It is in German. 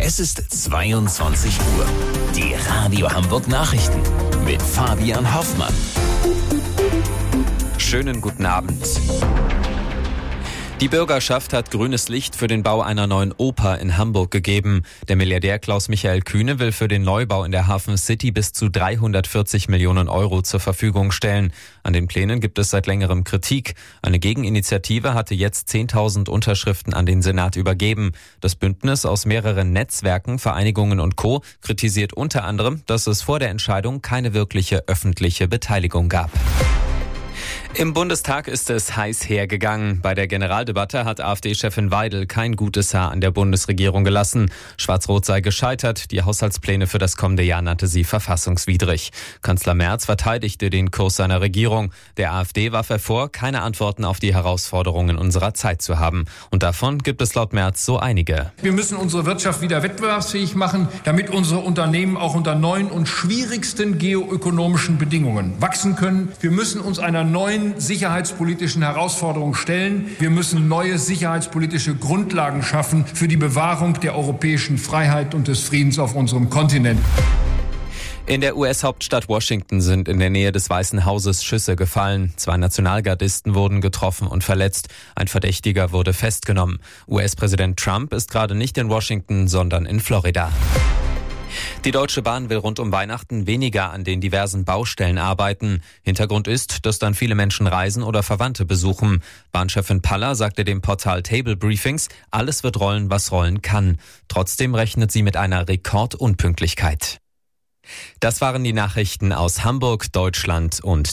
Es ist 22 Uhr. Die Radio Hamburg Nachrichten mit Fabian Hoffmann. Schönen guten Abend. Die Bürgerschaft hat grünes Licht für den Bau einer neuen Oper in Hamburg gegeben. Der Milliardär Klaus-Michael Kühne will für den Neubau in der Hafen City bis zu 340 Millionen Euro zur Verfügung stellen. An den Plänen gibt es seit längerem Kritik. Eine Gegeninitiative hatte jetzt 10.000 Unterschriften an den Senat übergeben. Das Bündnis aus mehreren Netzwerken, Vereinigungen und Co. kritisiert unter anderem, dass es vor der Entscheidung keine wirkliche öffentliche Beteiligung gab. Im Bundestag ist es heiß hergegangen. Bei der Generaldebatte hat AfD-Chefin Weidel kein gutes Haar an der Bundesregierung gelassen. Schwarz-Rot sei gescheitert. Die Haushaltspläne für das kommende Jahr nannte sie verfassungswidrig. Kanzler Merz verteidigte den Kurs seiner Regierung. Der AfD warf er vor, keine Antworten auf die Herausforderungen unserer Zeit zu haben. Und davon gibt es laut Merz so einige. Wir müssen unsere Wirtschaft wieder wettbewerbsfähig machen, damit unsere Unternehmen auch unter neuen und schwierigsten geoökonomischen Bedingungen wachsen können. Wir müssen uns einer neuen sicherheitspolitischen Herausforderungen stellen. Wir müssen neue sicherheitspolitische Grundlagen schaffen für die Bewahrung der europäischen Freiheit und des Friedens auf unserem Kontinent. In der US-Hauptstadt Washington sind in der Nähe des Weißen Hauses Schüsse gefallen. 2 Nationalgardisten wurden getroffen und verletzt. Ein Verdächtiger wurde festgenommen. US-Präsident Trump ist gerade nicht in Washington, sondern in Florida. Die Deutsche Bahn will rund um Weihnachten weniger an den diversen Baustellen arbeiten. Hintergrund ist, dass dann viele Menschen reisen oder Verwandte besuchen. Bahnchefin Paller sagte dem Portal Table Briefings, alles wird rollen, was rollen kann. Trotzdem rechnet sie mit einer Rekordunpünktlichkeit. Das waren die Nachrichten aus Hamburg, Deutschland und